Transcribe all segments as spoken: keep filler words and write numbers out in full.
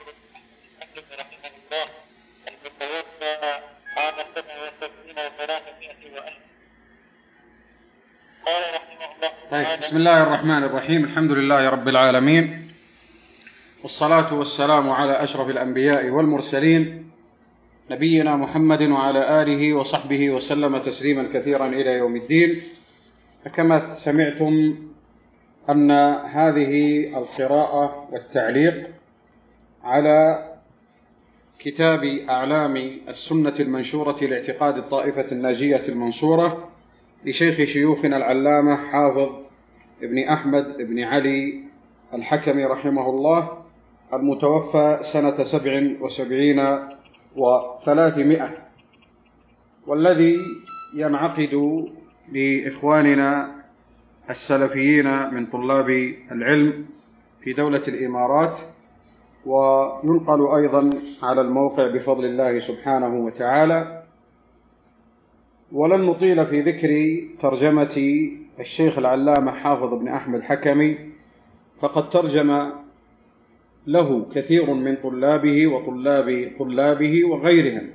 الحكم رحمه الله المتوفى عام سبع وسبعين وثلاثمائة وألف. قال رحمه الله طيب، تعالى: بسم الله الرحمن الرحيم. الحمد لله رب العالمين، والصلاة والسلام على أشرف الأنبياء والمرسلين نبينا محمد وعلى آله وصحبه وسلم تسليما كثيرا إلى يوم الدين. فكما سمعتم أن هذه القراءة والتعليق على كتاب أعلام السنة المنشورة لاعتقاد الطائفة الناجية المنصورة لشيخ شيوخنا العلامة حافظ ابن أحمد ابن علي الحكمي رحمه الله، المتوفى سنة سبع وسبعين وثلاثمائة، والذي ينعقد لإخواننا السلفيين من طلاب العلم في دولة الإمارات، وينقل أيضا على الموقع بفضل الله سبحانه وتعالى. ولن نطيل في ذكر ترجمة الشيخ العلامة حافظ بن أحمد حكمي، فقد ترجم له كثير من طلابه وطلاب طلابه وغيرهم،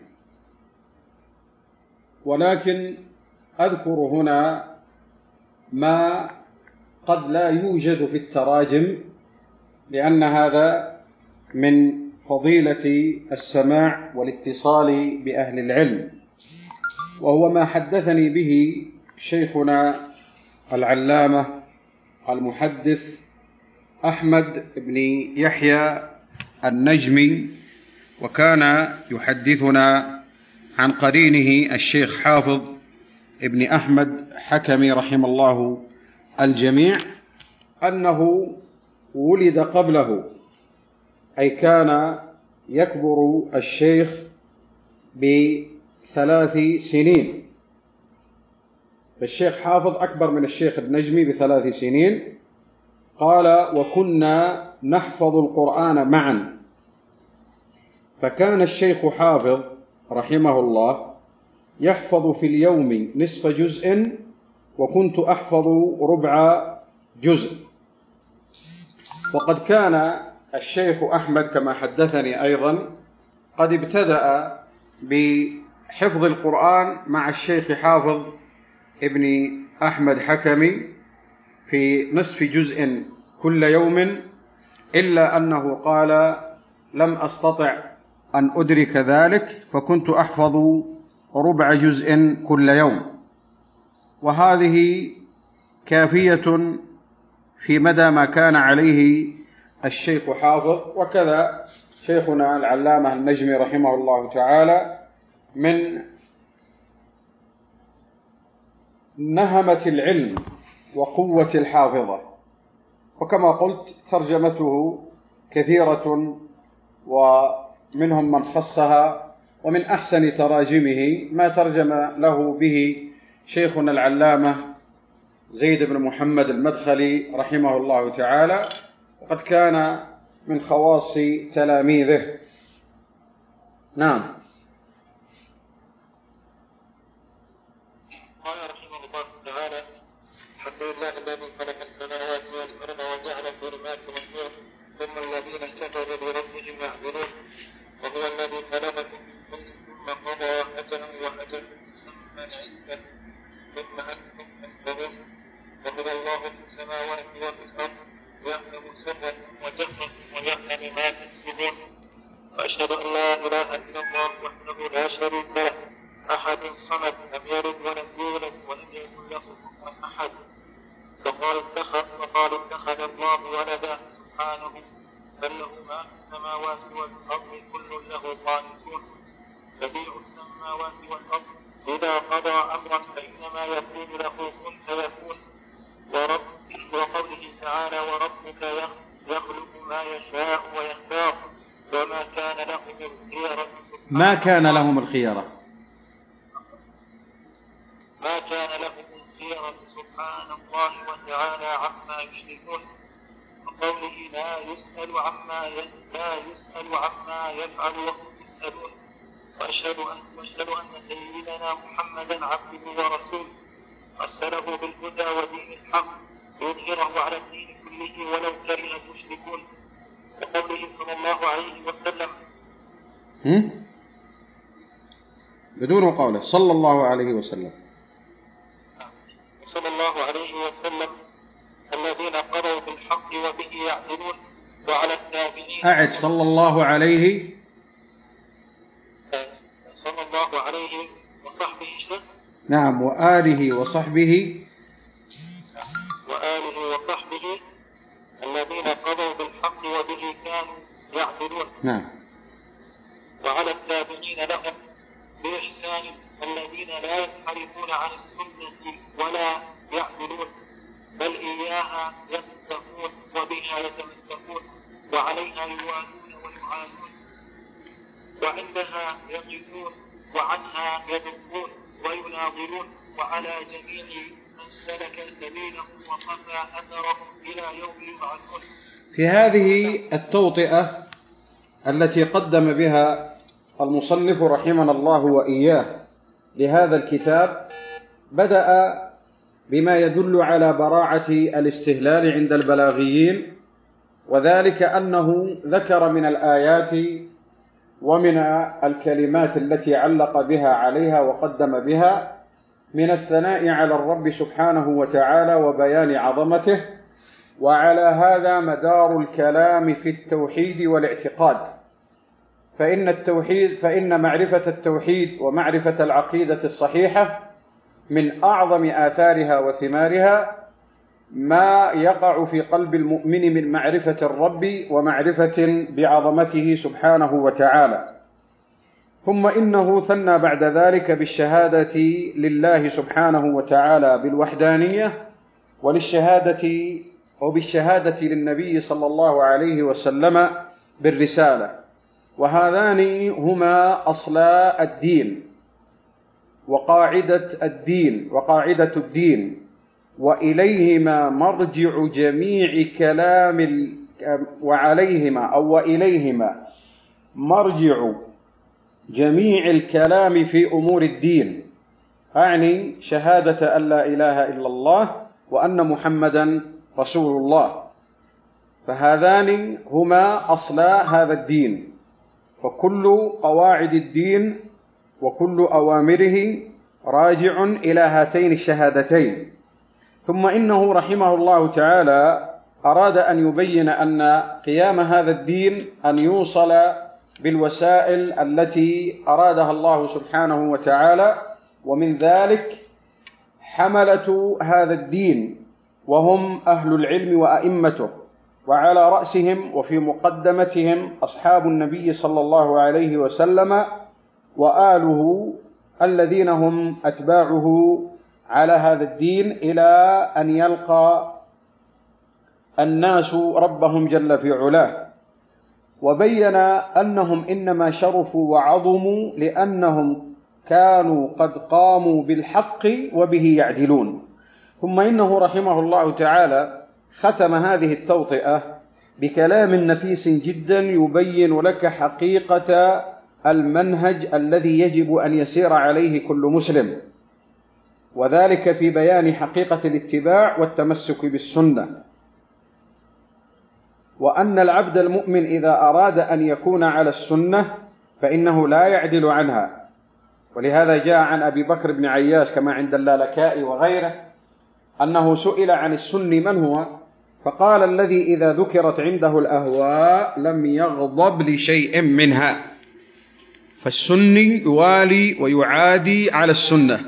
ولكن أذكر هنا ما قد لا يوجد في التراجم، لأن هذا من فضيلة السماع والاتصال بأهل العلم، وهو ما حدثني به شيخنا العلامة المحدث أحمد بن يحيى النجمي، وكان يحدثنا عن قرينه الشيخ حافظ ابن أحمد حكمي رحم الله الجميع، أنه ولد قبله، أي كان يكبر الشيخ بثلاث سنين. الشيخ حافظ أكبر من الشيخ النجمي بثلاث سنين. قال: وكنا نحفظ القرآن معا، فكان الشيخ حافظ رحمه الله يحفظ في اليوم نصف جزء، وكنت أحفظ ربع جزء. وقد كان الشيخ أحمد كما حدثني أيضا قد ابتدأ بحفظ القرآن مع الشيخ حافظ ابن أحمد حكمي في نصف جزء كل يوم، إلا أنه قال: لم أستطع أن أدرك ذلك، فكنت أحفظ ربع جزء كل يوم. وهذه كافية في مدى ما كان عليه الشيخ حافظ. وكذا شيخنا العلامة النجمي رحمه الله تعالى من نهمة العلم وقوة الحافظة، وكما قلت ترجمته كثيرة، ومنهم من خصها، ومن أحسن تراجمه ما ترجم له به شيخنا العلامة زيد بن محمد المدخلي رحمه الله تعالى، وقد كان من خواص تلاميذه. نعم. قال رحمه الله تعالى: الحمد لله الذي خلق السماوات والأرض وجعل الظلمات والنور ثم الذين كفروا بربهم يعدلون، وهو الذي خلقكم من كل ثم قضى أجلا وأجل مسمى عنده ثم أنتم تنظرون، وهو الله في السماوات وفي الأرض يعلم سركم وجهركم ويعلم ما تكسبون. وأشهد أن لا إله إلا الله وحده لا شريك له أحد صمد لم يلد ولم يولد ولم يكن له كفوا أحد. فقال اتخذ وقال اتخذ الله ولدا سبحانه، بل له ما في السماوات والأرض كل له قانتون. بديع السماوات والأرض إذا قضى أمرا فإنما يقول له كن فيكون. ورب وقوله تعالى: وربك يخلق ما يشاء ويختار وما كان لهم الخيرة ما كان لهم الخيرة ما كان لهم الخيرة سبحان الله وتعالى عما يشركون. وقوله: لا يسأل عما لا يسأل عما يفعل وهم يسألون. وأشهد أن وأشهد أن سيدنا محمدا عبده ورسوله أرسله بالهدى ودين الحق ليظهره على الدين كله ولو كره المشركون. وقوله صلى الله عليه وسلم هم؟ بدون قوله صلى الله عليه وسلم. صلى الله عليه وسلم الذين قضوا بالحق وبه يعدلون وعلى التابعين. أعد صلى الله عليه صلى الله عليه وصحبه شيء. نعم وآله وصحبه وآله وصحبه الذين قضوا بالحق وبه كانوا يعدلون. نعم. وعلى التابعين لهم بإحسان الذين لا ينحرفون عن السنة ولا يعدلون بل إياها يتقون وبها يتمسكون وعليها يوالون ويعادون وعندها يقفون وعنها يدقون ويناظرون وعلى جميع من سلك سبيله وقفى أثره إلى يوم يبعثون. في هذه التوطئة التي قدم بها المصنف رحمنا الله وإياه لهذا الكتاب بدأ بما يدل على براعة الاستهلال عند البلاغيين، وذلك أنه ذكر من الآيات ومن الكلمات التي علق بها عليها وقدم بها من الثناء على الرب سبحانه وتعالى وبيان عظمته، وعلى هذا مدار الكلام في التوحيد والاعتقاد. فإن التوحيد فإن معرفة التوحيد ومعرفة العقيدة الصحيحة من أعظم آثارها وثمارها ما يقع في قلب المؤمن من معرفة الرب ومعرفة بعظمته سبحانه وتعالى. ثم إنه ثنى بعد ذلك بالشهادة لله سبحانه وتعالى بالوحدانية، وللشهادة وبالشهادة للنبي صلى الله عليه وسلم بالرسالة، وهذان هما أصلا الدين وقاعدة الدين وقاعدة الدين، وإليهما مرجع جميع كلام ال... وعليهما أو وإليهما مرجع جميع الكلام في أمور الدين، أعني شهادة أن لا إله إلا الله وأن محمدا رسول الله، فهذان هما أصلا هذا الدين. فكل قواعد الدين وكل أوامره راجع إلى هاتين الشهادتين. ثم إنه رحمه الله تعالى أراد أن يبين أن قيام هذا الدين أن يوصل بالوسائل التي أرادها الله سبحانه وتعالى، ومن ذلك حملة هذا الدين وهم أهل العلم وأئمته، وعلى رأسهم وفي مقدمتهم أصحاب النبي صلى الله عليه وسلم وآله الذين هم أتباعه على هذا الدين إلى أن يلقى الناس ربهم جل في علاه. وبين أنهم إنما شرفوا وعظموا لأنهم كانوا قد قاموا بالحق وبه يعدلون. ثم إنه رحمه الله تعالى ختم هذه التوطئة بكلام نفيس جدا يبين لك حقيقة المنهج الذي يجب أن يسير عليه كل مسلم، وذلك في بيان حقيقة الاتباع والتمسك بالسنة، وأن العبد المؤمن إذا أراد أن يكون على السنة فإنه لا يعدل عنها. ولهذا جاء عن أبي بكر بن عياش كما عند اللالكائي وغيره أنه سئل عن السني من هو، فقال الذي إذا ذكرت عنده الأهواء لم يغضب لشيء منها. فالسني يوالي ويعادي على السنة،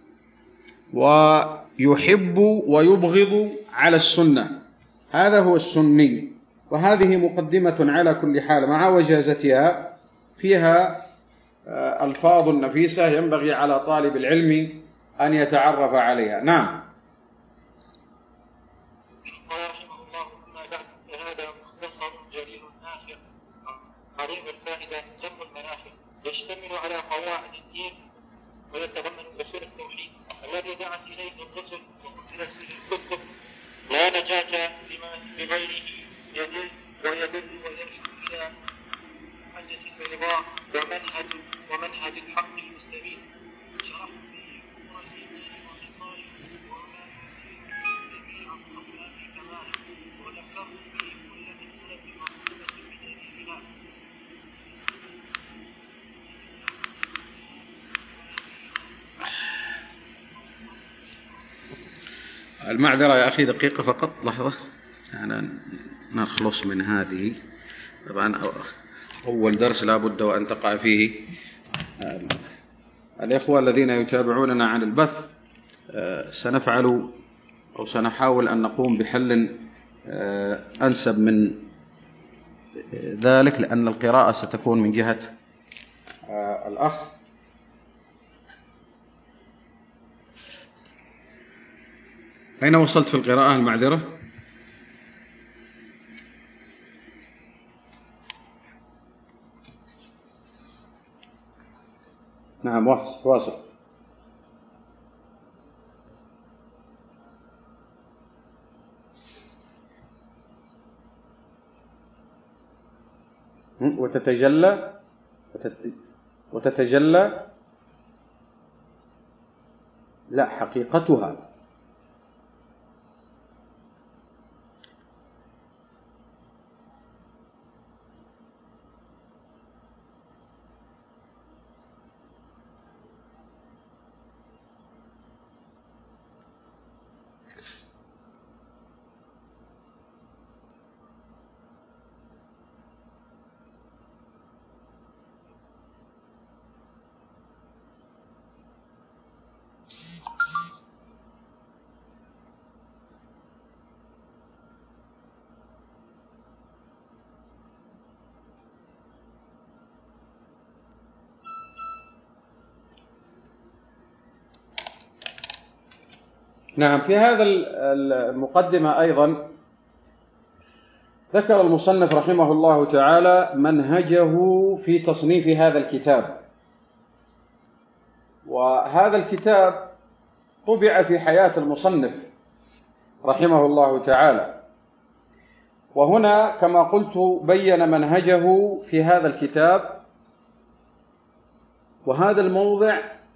ويحب ويبغض على السنة، هذا هو السني. وهذه مقدمة على كل حال مع وجازتها، فيها ألفاظ نفيسة ينبغي على طالب العلم أن يتعرف عليها. نعم. رحمه الله ثم بعد هذا مختصر جليل نافع عظيم الفائدة جم المنافع، يشتمل على قواعد الدين ويتضمن أصول التوحيد الذي دعت إليه الرسل وأنزلت به الكتب. لا نجاة لغيره يدل ويدل ويرشد إلى حجة البيضاء ومنهج ومنهج الحق المستبين. شرح فيه أمور الإيمان وخصاله وما يزيد جميع أقسام الكمال، وذكرت فيه كل مسألة مطلوبة المعذرة يا أخي، دقيقة فقط، لحظة أنا نخلص من هذه. طبعا أول درس لا بد وأن تقع فيه الإخوة الذين يتابعوننا عن البث. سنفعل أو سنحاول أن نقوم بحل أنسب من ذلك، لأن القراءة ستكون من جهة الأخ. أين وصلت في القراءة؟ المعذرة. نعم واصل. وتتجلى وتتجلى لا حقيقتها. نعم، في هذا المقدمة أيضا ذكر المصنف رحمه الله تعالى منهجه في تصنيف هذا الكتاب. وهذا الكتاب طبع في حياة المصنف رحمه الله تعالى، وهنا كما قلت بين منهجه في هذا الكتاب. وهذا الموضع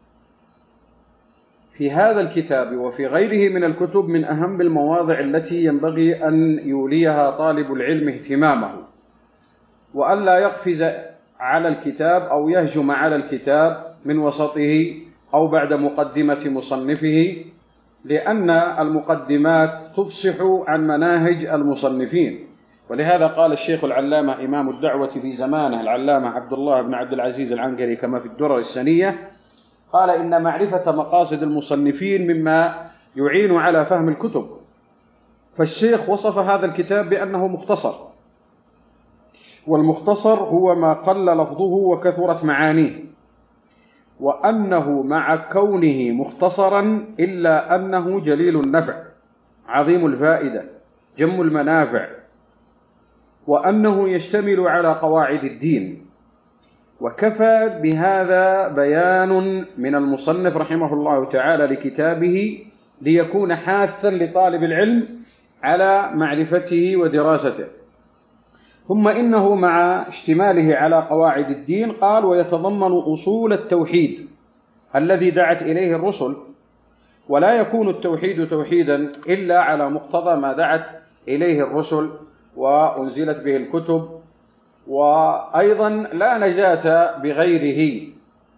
في هذا الكتاب وفي غيره من الكتب من أهم المواضع التي ينبغي أن يوليها طالب العلم اهتمامه، وأن لا يقفز على الكتاب أو يهجم على الكتاب من وسطه أو بعد مقدمة مصنفه، لأن المقدمات تفصح عن مناهج المصنفين. ولهذا قال الشيخ العلامة إمام الدعوة في زمانه العلامة عبد الله بن عبد العزيز العنقري كما في الدرر السنية، قال إن معرفة مقاصد المصنفين مما يعين على فهم الكتب. فالشيخ وصف هذا الكتاب بأنه مختصر، والمختصر هو ما قل لفظه وكثرت معانيه، وأنه مع كونه مختصرا إلا أنه جليل النفع عظيم الفائدة جم المنافع، وأنه يشتمل على قواعد الدين. وكفى بهذا بيان من المصنف رحمه الله تعالى لكتابه ليكون حاثا لطالب العلم على معرفته ودراسته. ثم إنه مع اشتماله على قواعد الدين قال ويتضمن أصول التوحيد الذي دعت إليه الرسل، ولا يكون التوحيد توحيدا إلا على مقتضى ما دعت إليه الرسل وأنزلت به الكتب. وأيضا لا نجاة بغيره،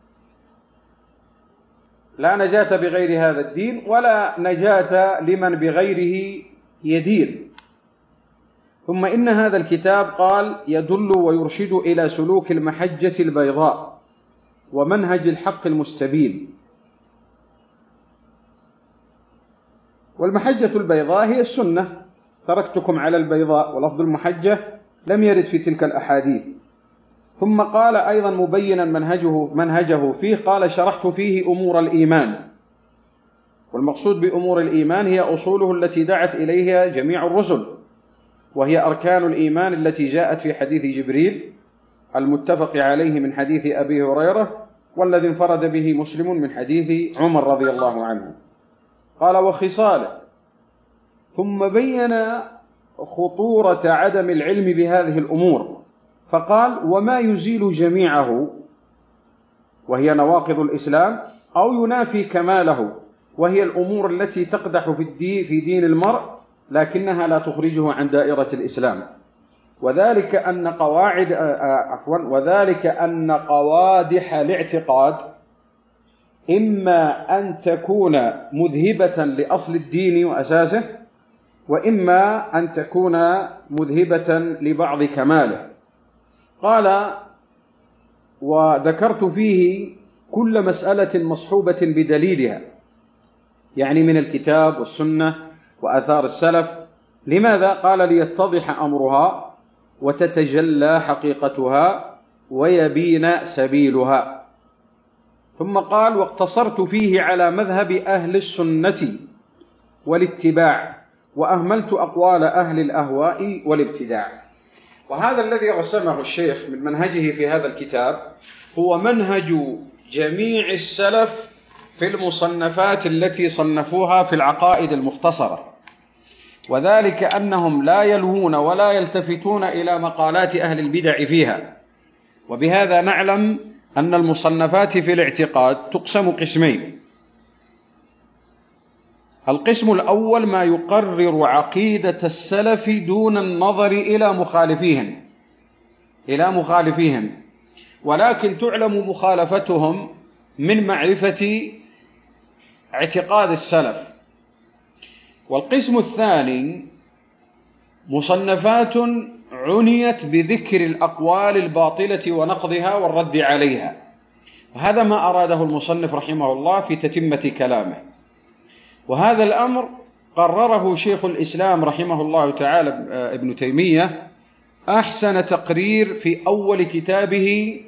لا نجاة بغير هذا الدين، ولا نجاة لمن بغيره يدين. ثم إن هذا الكتاب قال يدل ويرشد إلى سلوك المحجة البيضاء ومنهج الحق المستبين. والمحجة البيضاء هي السنة، تركتكم على البيضاء، ولفظ المحجة لم يرد في تلك الأحاديث. ثم قال أيضا مبينا منهجه, منهجه فيه، قال شرحت فيه أمور الإيمان. والمقصود بأمور الإيمان هي أصوله التي دعت إليها جميع الرسل، وهي أركان الإيمان التي جاءت في حديث جبريل المتفق عليه من حديث أبي هريرة، والذي انفرد به مسلم من حديث عمر رضي الله عنه. قال وخصاله. ثم بين خطورة عدم العلم بهذه الأمور، فقال وما يزيل جميعه وهي نواقض الإسلام أو ينافي كماله، وهي الأمور التي تقدح في الدين في دين المرء لكنها لا تخرجه عن دائرة الإسلام. وذلك أن قواعد عفوا وذلك أن قوادح الاعتقاد إما أن تكون مذهبة لأصل الدين وأساسه، وإما أن تكون مذهبة لبعض كماله. قال: وذكرت فيه كل مسألة مصحوبة بدليلها، يعني من الكتاب والسنة وآثار السلف. لماذا؟ قال: ليتضح أمرها وتتجلى حقيقتها ويبين سبيلها. ثم قال: واقتصرت فيه على مذهب أهل السنة والاتباع، وأهملت أقوال أهل الأهواء والابتداع. وهذا الذي رسمه الشيخ من منهجه في هذا الكتاب هو منهج جميع السلف في المصنفات التي صنفوها في العقائد المختصرة، وذلك أنهم لا يلهون ولا يلتفتون إلى مقالات أهل البدع فيها. وبهذا نعلم أن المصنفات في الاعتقاد تقسم قسمين: القسم الأول ما يقرر عقيدة السلف دون النظر إلى مخالفيهم إلى مخالفيهم ولكن تعلم مخالفتهم من معرفة اعتقاد السلف. والقسم الثاني مصنفات عنيت بذكر الأقوال الباطلة ونقضها والرد عليها. هذا ما أراده المصنف رحمه الله في تتمة كلامه، وهذا الأمر قرره شيخ الإسلام رحمه الله تعالى ابن تيمية أحسن تقرير في أول كتابه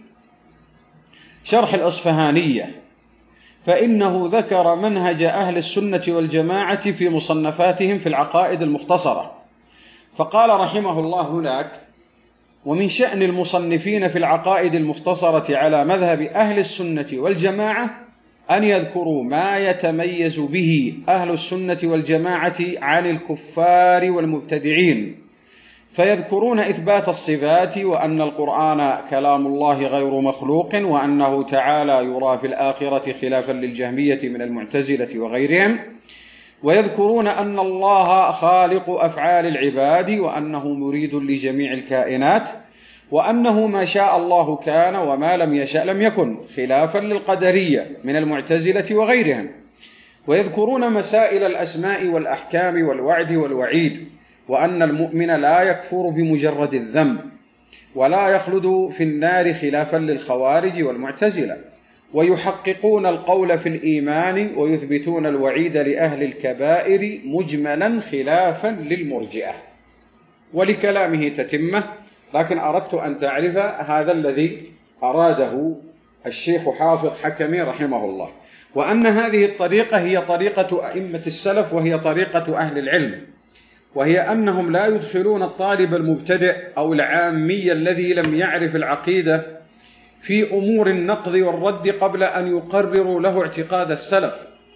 شرح الأصفهانية، فإنه ذكر منهج أهل السنة والجماعة في مصنفاتهم في العقائد المختصرة، فقال رحمه الله هناك: ومن شأن المصنفين في العقائد المختصرة على مذهب أهل السنة والجماعة أن يذكروا ما يتميز به أهل السنة والجماعة عن الكفار والمبتدعين، فيذكرون إثبات الصفات، وأن القرآن كلام الله غير مخلوق، وأنه تعالى يرى في الآخرة خلافا للجهمية من المعتزلة وغيرهم، ويذكرون أن الله خالق أفعال العباد، وأنه مريد لجميع الكائنات، وأنه ما شاء الله كان وما لم يشاء لم يكن، خلافا للقدرية من المعتزلة وغيرهم. ويذكرون مسائل الأسماء والأحكام والوعد والوعيد، وأن المؤمن لا يكفر بمجرد الذنب ولا يخلد في النار خلافا للخوارج والمعتزلة. ويحققون القول في الإيمان ويثبتون الوعيد لأهل الكبائر مجملا خلافا للمرجئة. ولكلامه تتمة، لكن أردت أن تعرف هذا الذي أراده الشيخ حافظ حكمي رحمه الله، وأن هذه الطريقة هي طريقة أئمة السلف، وهي طريقة أهل العلم، وهي أنهم لا يدخلون الطالب المبتدئ أو العامي الذي لم يعرف العقيدة في أمور النقض والرد قبل أن يقرروا له اعتقاد السلف،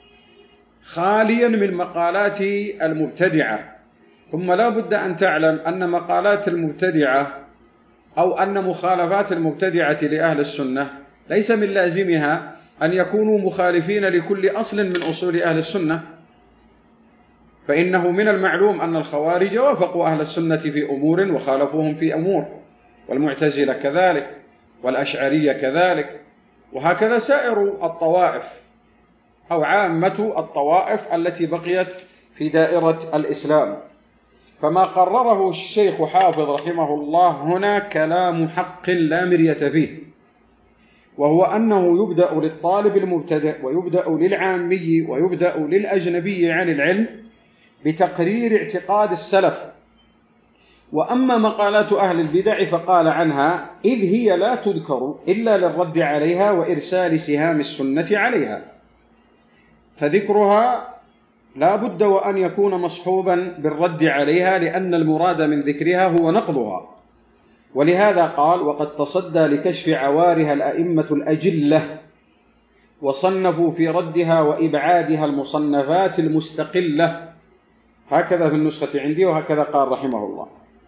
خاليا من مقالات المبتدعة. ثم لا بد أن تعلم أن مقالات المبتدعة أو أن مخالفات المبتدعة لأهل السنة ليس من لازمها أن يكونوا مخالفين لكل أصل من أصول أهل السنة، فإنه من المعلوم أن الخوارج وافقوا أهل السنة في أمور وخالفوهم في أمور، والمعتزلة كذلك، والأشعرية كذلك، وهكذا سائر الطوائف أو عامة الطوائف التي بقيت في دائرة الإسلام. فما قرره الشيخ حافظ رحمه الله هنا كلام حق لا مرية فيه، وهو أنه يبدأ للطالب المبتدئ ويبدأ للعامي ويبدأ للأجنبي عن العلم بتقرير اعتقاد السلف. وأما مقالات أهل البدع فقال عنها: إذ هي لا تذكر إلا للرد عليها وإرسال سهام السنة عليها، فذكرها لا بد وأن يكون مصحوبا بالرد عليها، لأن المراد من ذكرها هو نقضها. ولهذا قال: وقد تصدى لكشف عوارها الأئمة الأجلة، وصنفوا في ردها وإبعادها المصنفات المستقلة. هكذا في النسخة عندي، وهكذا قال رحمه الله.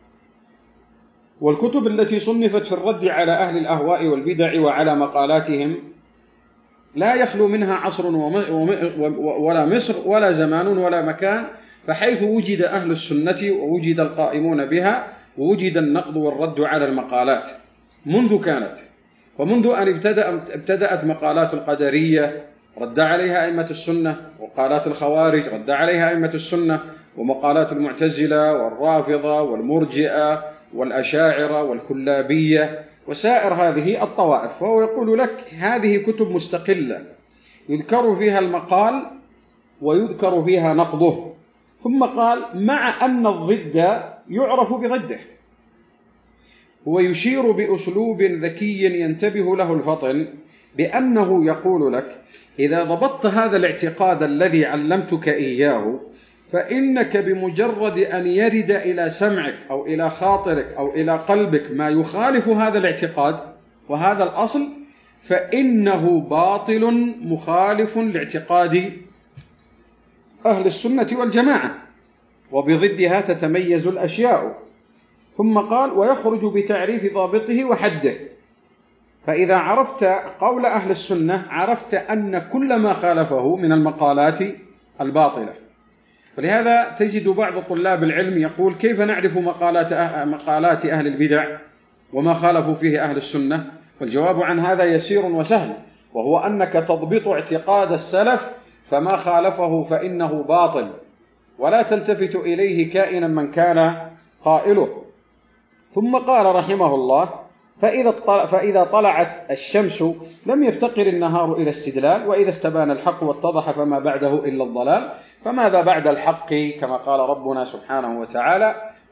والكتب التي صنفت في الرد على أهل الأهواء والبدع وعلى مقالاتهم لا يخلو منها عصر ولا مصر ولا زمان ولا مكان، فحيث وجد أهل السنة ووجد القائمون بها ووجد النقد والرد على المقالات منذ كانت، ومنذ أن ابتدأ ابتدأت مقالات القدرية رد عليها أئمة السنة، ومقالات الخوارج رد عليها أئمة السنة، ومقالات المعتزلة والرافضة والمرجئة والأشاعرة والكلابية وسائر هذه الطوائف. فهو يقول لك هذه كتب مستقلة يذكر فيها المقال ويذكر فيها نقضه. ثم قال مع أن الضد يعرف بضده. هو يشير بأسلوب ذكي ينتبه له الفطن بأنه يقول لك إذا ضبطت هذا الاعتقاد الذي علمتك إياه فإنك بمجرد أن يرد إلى سمعك أو إلى خاطرك أو إلى قلبك ما يخالف هذا الاعتقاد وهذا الأصل فإنه باطل مخالف لاعتقاد أهل السنة والجماعة، وبضدها تتميز الأشياء. ثم قال ويخرج بتعريف ضابطه وحده. فإذا عرفت قول أهل السنة عرفت أن كل ما خالفه من المقالات الباطلة. ولهذا تجد بعض طلاب العلم يقول كيف نعرف مقالات مقالات أهل البدع وما خالفوا فيه أهل السنة؟ والجواب عن هذا يسير وسهل، وهو أنك تضبط اعتقاد السلف فما خالفه فإنه باطل ولا تلتفت إليه كائنا من كان قائله. ثم قال رحمه الله فإذا فإذا طلعت الشمس لم يفتقر النهار إلى استدلال، وإذا استبان الحق واتضح فما بعده إلا الضلال، فماذا بعد الحق كما قال ربنا سبحانه وتعالى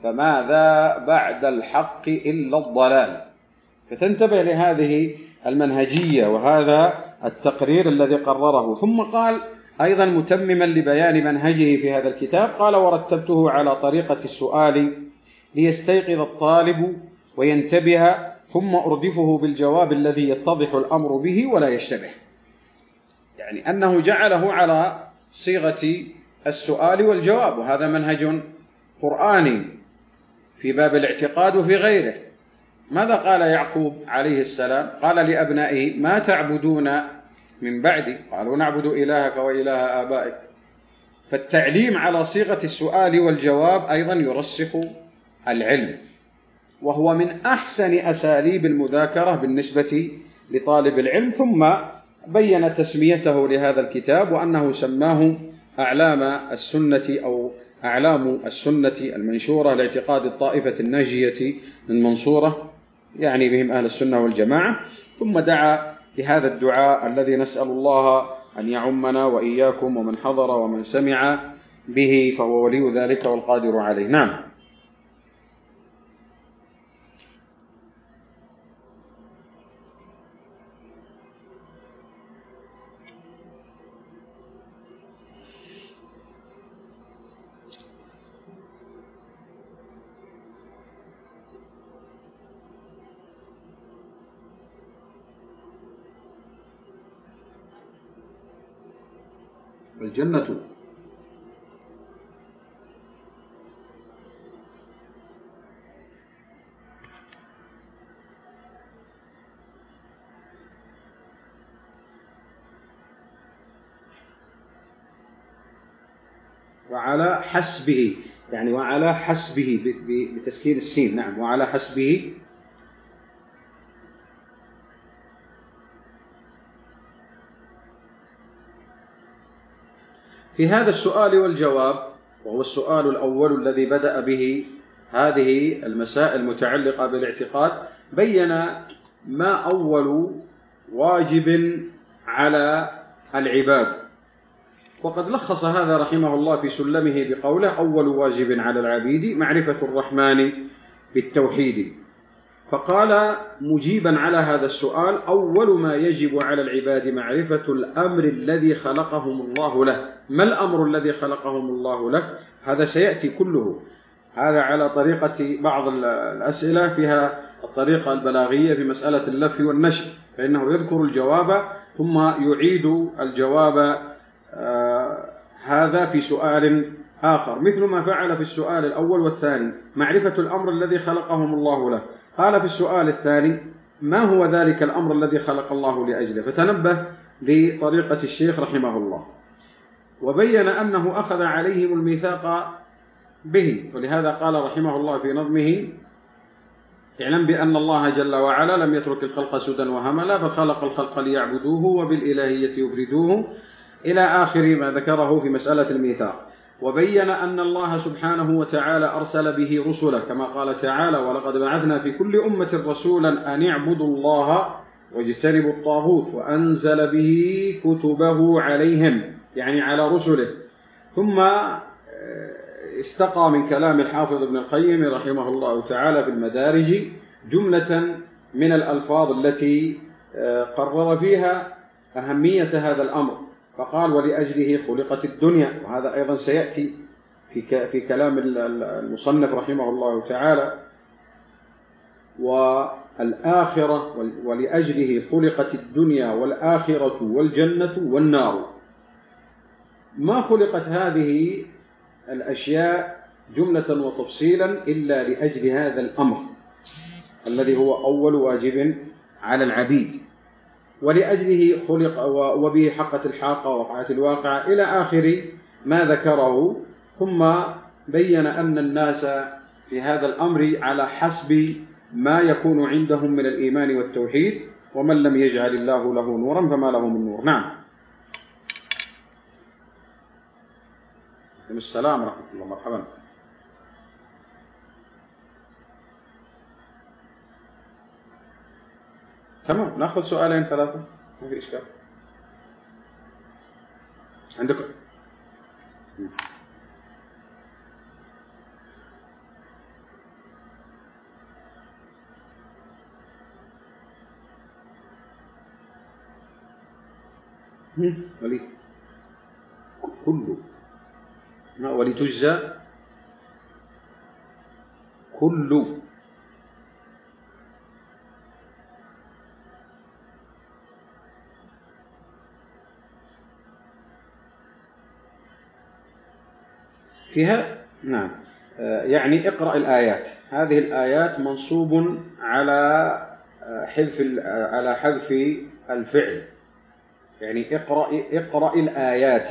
فماذا بعد الحق إلا الضلال. فتنتبه لهذه المنهجية وهذا التقرير الذي قرره. ثم قال أيضا متمما لبيان منهجه في هذا الكتاب قال ورتبته على طريقة السؤال ليستيقظ الطالب وينتبه ثم أردفه بالجواب الذي يتضح الأمر به ولا يشتبه. يعني أنه جعله على صيغة السؤال والجواب، وهذا منهج قرآني في باب الاعتقاد وفي غيره. ماذا قال يعقوب عليه السلام؟ قال لأبنائه ما تعبدون من بعدي؟ قالوا نعبد إلهك وإله آبائك. فالتعليم على صيغة السؤال والجواب أيضا يرسخ العلم، وهو من أحسن أساليب المذاكرة بالنسبة لطالب العلم. ثم بين تسميته لهذا الكتاب وأنه سماه أعلام السنة أو أعلام السنة المنشورة لاعتقاد الطائفة الناجية المنصورة، يعني بهم أهل السنة والجماعة. ثم دعا بهذا الدعاء الذي نسأل الله أن يعمنا وإياكم ومن حضر ومن سمع به، فهو ولي ذلك والقادر عليه. نعم. الجنة وعلى حسبه، يعني وعلى حسبه بتسكين السين. نعم وعلى حسبه. في هذا السؤال والجواب، وهو السؤال الأول الذي بدأ به هذه المسائل المتعلقة بالاعتقاد، بين ما أول واجب على العباد. وقد لخص هذا رحمه الله في سلمه بقوله أول واجب على العبيد معرفة الرحمن بالتوحيد. فقال مجيبا على هذا السؤال أول ما يجب على العباد معرفة الأمر الذي خلقهم الله له. ما الأمر الذي خلقهم الله له؟ هذا سيأتي كله. هذا على طريقة بعض الأسئلة فيها الطريقة البلاغية في مسألة اللف والنشر، فإنه يذكر الجواب ثم يعيد الجواب آه هذا في سؤال آخر، مثل ما فعل في السؤال الأول والثاني معرفة الأمر الذي خلقهم الله له. قال في السؤال الثاني ما هو ذلك الأمر الذي خلق الله لأجله؟ فتنبه لطريقة الشيخ رحمه الله، وبين أنه أخذ عليهم الميثاق به. ولهذا قال رحمه الله في نظمه اعلم بأن الله جل وعلا لم يترك الخلق سدى وهملا، بل خلق الخلق ليعبدوه وبالإلهية يفردوه، إلى آخر ما ذكره في مسألة الميثاق. وبين أن الله سبحانه وتعالى أرسل به رسله، كما قال تعالى: ولقد بعثنا في كل أمة رسولا أن اعبدوا الله واجتنبوا الطاغوت، وأنزل به كتبه عليهم، يعني على رسله. ثم استقى من كلام الحافظ ابن القيم رحمه الله تعالى في المدارج جملة من الألفاظ التي قرر فيها أهمية هذا الأمر، فقال: ولأجله خلقت الدنيا. وهذا أيضا سيأتي في في كلام المصنف رحمه الله تعالى. والآخرة، ولأجله خلقت الدنيا والآخرة والجنة والنار. ما خلقت هذه الأشياء جملة وتفصيلا إلا لأجل هذا الأمر الذي هو أول واجب على العبيد، ولأجله خلق وبه حقت الحاقة ووقعت الواقعة، إلى آخر ما ذكره. ثم بين أن الناس في هذا الأمر على حسب ما يكون عندهم من الإيمان والتوحيد، ومن لم يجعل الله له نورا فما له من نور. نعم. السلام ورحمة الله، مرحبا. تمام، ناخذ سؤالين ثلاثة، ما في إشكال. عندكم ولي كله ولتجزى كل فيها. نعم، يعني اقرأ الآيات. هذه الآيات منصوب على حذف على حذف الفعل، يعني اقرأ اقرأ الآيات.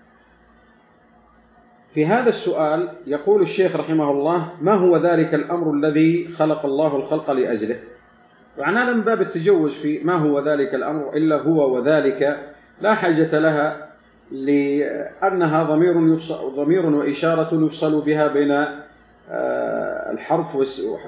في هذا السؤال يقول الشيخ رحمه الله: ما هو ذلك الأمر الذي خلق الله الخلق لأجله؟ وعن هذا من باب التجوز في ما هو ذلك الأمر، إلا هو وذلك لا حاجة لها، لأنها ضمير يفصل ضمير وإشارة يفصل بها بين الحرف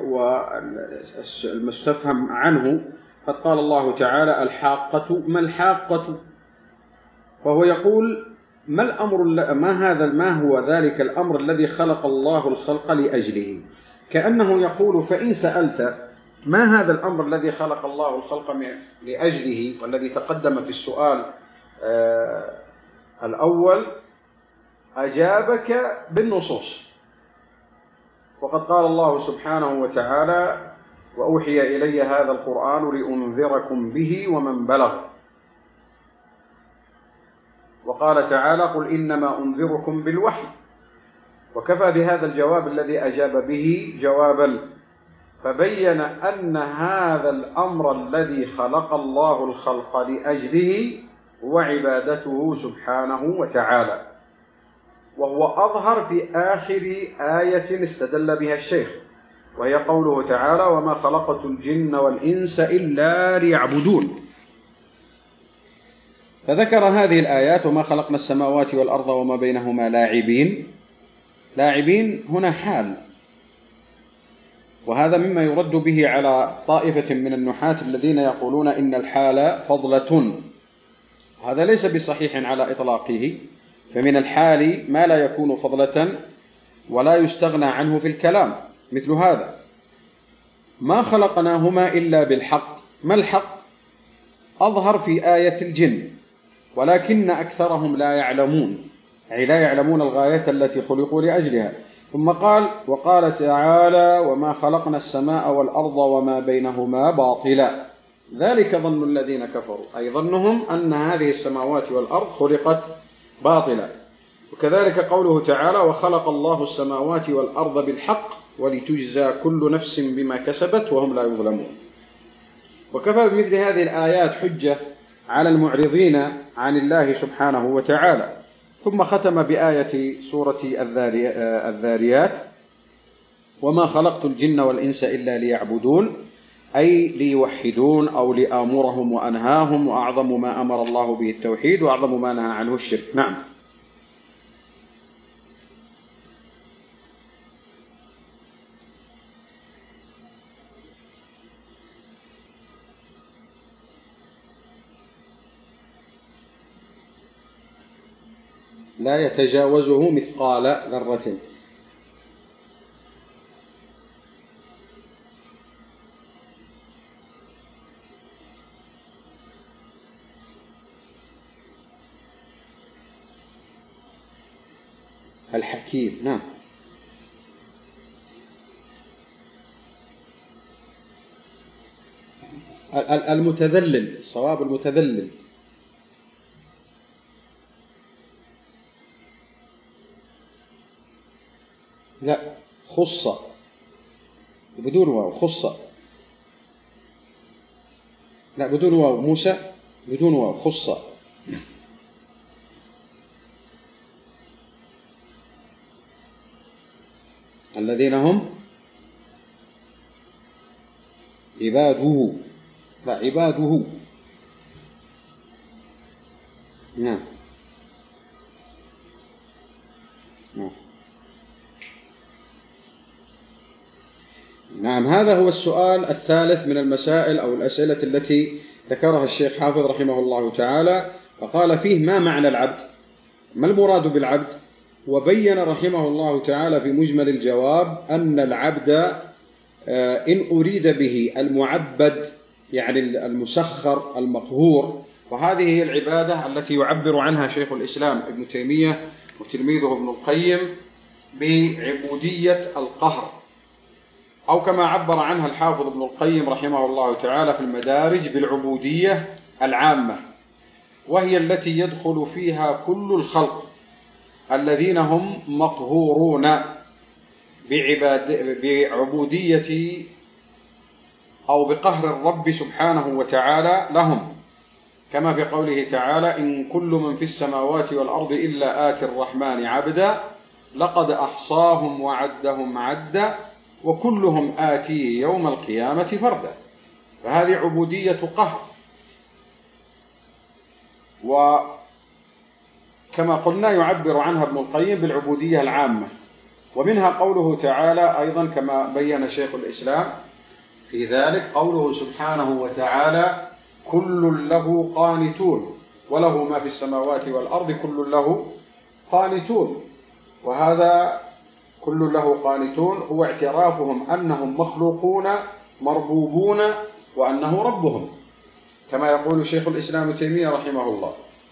والمستفهم عنه. قد قال الله تعالى: الحاقة ما الحاقة، فهو يقول: ما الأمر ما هذا ما هو ذلك الأمر الذي خلق الله الخلق لأجله، كأنه يقول: فإن سألت ما هذا الأمر الذي خلق الله الخلق لأجله، والذي تقدم في السؤال آه الأول، أجابك بالنصوص. وقد قال الله سبحانه وتعالى: وأوحي إلي هذا القرآن لأنذركم به ومن بلغ. وقال تعالى: قل إنما أنذركم بالوحي. وكفى بهذا الجواب الذي أجاب به جوابا، فبين أن هذا الأمر الذي خلق الله الخلق لأجله هو عبادته سبحانه وتعالى، وهو أظهر في آخر آية استدل بها الشيخ، وهي قوله تعالى: وما خلقت الجن والإنس إلا ليعبدون. فذكر هذه الآيات: وما خلقنا السماوات والأرض وما بينهما لاعبين. لاعبين هنا حال، وهذا مما يرد به على طائفة من النحاة الذين يقولون إن الحال فضلة. هذا ليس بصحيح على إطلاقه، فمن الحال ما لا يكون فضلة ولا يستغنى عنه في الكلام، مثل هذا: ما خلقناهما إلا بالحق. ما الحق؟ أظهر في آية الجن، ولكن أكثرهم لا يعلمون، يعني لا يعلمون الغاية التي خلقوا لأجلها. ثم قال: وقال تعالى: وما خلقنا السماء والأرض وما بينهما باطلا، ذلك ظن الذين كفروا، أي ظنهم أن هذه السماوات والأرض خلقت باطلا. وكذلك قوله تعالى: وخلق الله السماوات والأرض بالحق ولتجزى كل نفس بما كسبت وهم لا يظلمون. وكفى بمثل هذه الآيات حجة على المعرضين عن الله سبحانه وتعالى. ثم ختم بآية سورة الذاريات: وما خلقت الجن والإنس إلا ليعبدون، أي ليوحدون أو لآمرهم وأنهاهم، وأعظم ما أمر الله به التوحيد، وأعظم ما نهى عنه الشرك. نعم. لا يتجاوزه مثقال ذرة. الحكيم. نعم. المتذلل، الصواب المتذلل. لا، خص بدون واو. خص، لا بدون واو. موسى بدون واو. خص. الذين هم عباده. لا، عباده. نعم. نعم. نعم. هذا هو السؤال الثالث من المسائل أو الأسئلة التي ذكرها الشيخ حافظ رحمه الله تعالى، فقال فيه: ما معنى العبد؟ ما المراد بالعبد؟ وبين رحمه الله تعالى في مجمل الجواب أن العبد إن أريد به المعبد، يعني المسخر المقهور، وهذه هي العبادة التي يعبر عنها شيخ الإسلام ابن تيمية وتلميذه ابن القيم بعبودية القهر، أو كما عبر عنها الحافظ ابن القيم رحمه الله تعالى في المدارج بالعبودية العامة، وهي التي يدخل فيها كل الخلق الذين هم مقهورون بعبودية أو بقهر الرب سبحانه وتعالى لهم، كما في قوله تعالى: إن كل من في السماوات والأرض إلا آتي الرحمن عبدا لقد أحصاهم وعدهم عدا وكلهم آتيه يوم القيامة فردا. فهذه عبودية قهر. وكما قلنا يعبر عنها ابن القيم بالعبودية العامة، ومنها قوله تعالى أيضا كما بين شيخ الإسلام في ذلك، قوله سبحانه وتعالى: كل له قانتون وله ما في السماوات والأرض كل له قانتون. وهذا كل له قانتون هو اعترافهم أنهم مخلوقون مربوبون وأنه ربهم، كما يقول شيخ الإسلام ابن تيمية رحمه الله.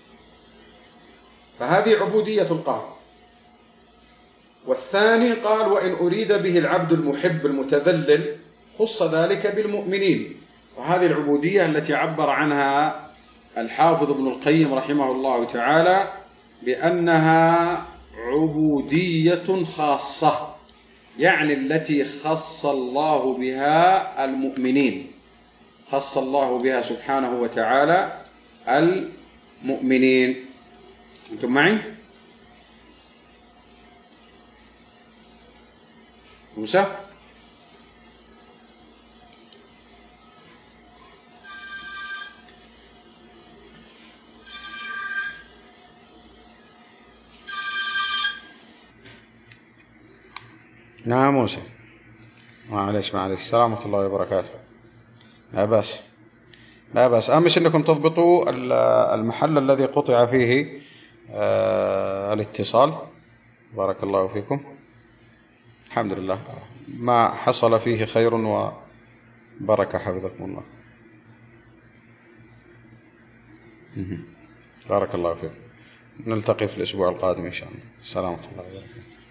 فهذه عبودية القهر. والثاني قال: وإن أريد به العبد المحب المتذلل خص ذلك بالمؤمنين. وهذه العبودية التي عبر عنها الحافظ ابن القيم رحمه الله تعالى بأنها عبودية خاصة، يعني التي خص الله بها المؤمنين، خص الله بها سبحانه وتعالى المؤمنين. أنتم معي؟ موسى؟ نعم موسى. معلش معلش. السلام ورحمة الله وبركاته. لا بأس لا بأس. أهم شيء أنكم تضبطوا المحل الذي قطع فيه الاتصال. بارك الله فيكم. الحمد لله ما حصل فيه خير وبركة، حفظكم الله. بارك الله فيكم. نلتقي في الأسبوع القادم إن شاء الله. السلام ورحمة الله وبركاته.